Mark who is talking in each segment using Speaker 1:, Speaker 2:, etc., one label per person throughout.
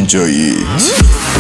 Speaker 1: Enjoy it.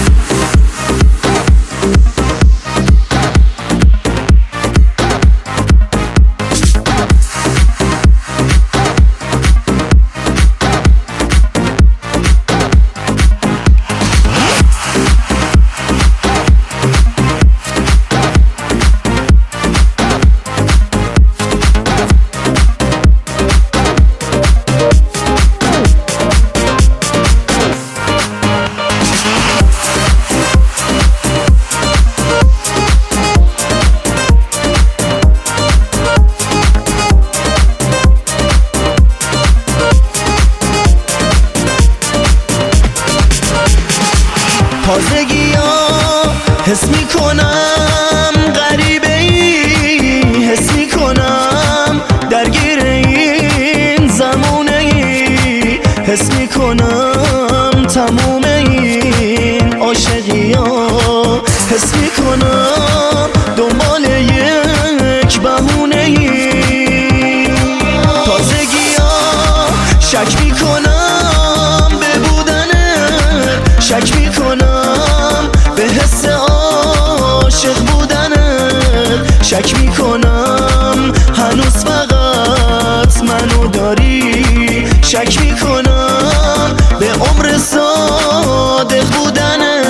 Speaker 2: تازگی ها حس میکنم غریبه ای، حس میکنم درگیر این زمونه ای، حس میکنم تموم این عاشقی ها، حس میکنم دنبال یک بهونه ای. تازگی ها شک میکنم به بودنت، شک میکنم به حس عاشق بودنت، شک میکنم هنوز فقط منو داری، شک میکنم به عمر صادق بودنت.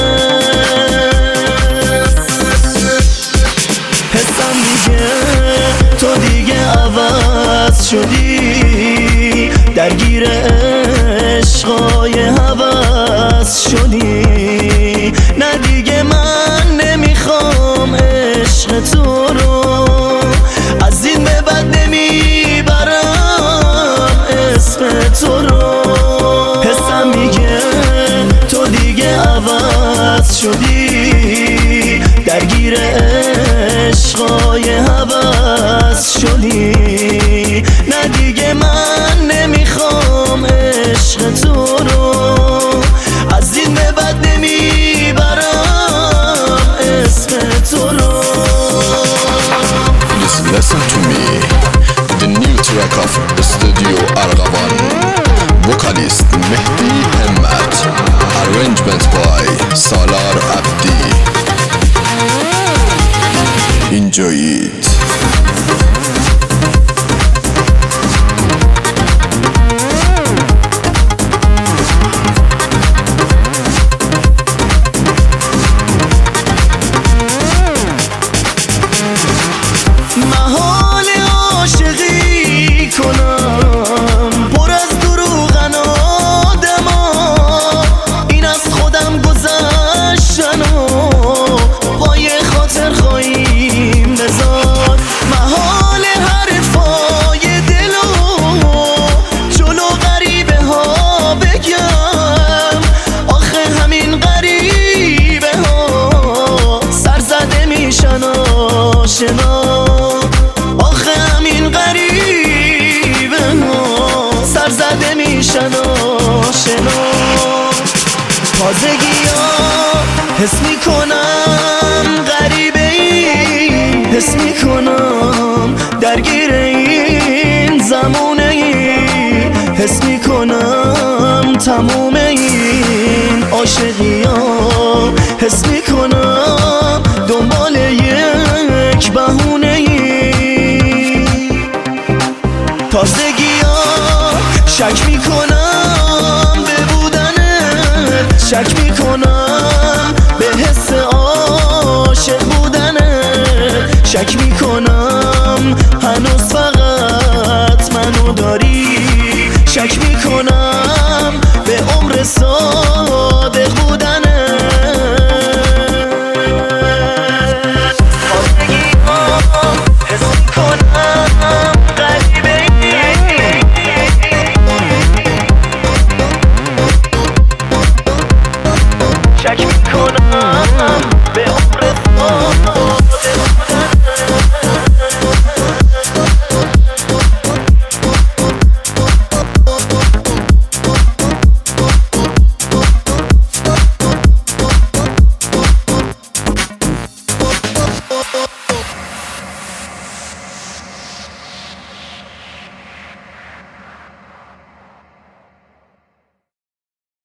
Speaker 2: حسم دیگه تو دیگه عوض شدی، درگیر عشقای هوس شدی، نه دیگه من نمیخوام عشق تو رو، از این به بعد نمیبرم اسم تو رو. حسم میگه تو دیگه عوض شدی، درگیر عشقای هوس شدی، نه دیگه من نمیخوام عشق تو رو، از این به بعد نمیبرم اسم تو رو.
Speaker 1: Listen to me, the new track of Studio Argavan, vocalist Mehdi Hemmat, arrangement by Salar Abdi. Enjoy it.
Speaker 2: محال عاشقی کنم پر از دروغن آدما، این از خودم گذشتن و با یه خاطر خواهیم بذار. محال حرفای دلو جلو غریبه ها بگم، آخه همین غریبه ها سر زده میشن آشنا، آخه همین غریبه ها سر زده میشن آشنا. تازگی ها حس میکنم غریبه ای، حس میکنم درگیر این زمونه ای، حس میکنم تموم این عاشقی ها، حس میکنم دنبال یک بهونه ای. تازگی ها شک میکنم به بودنت، شک میکنم به حس عاشق بودنت، شک میکنم هنوز فقط منو داری، شک میکنم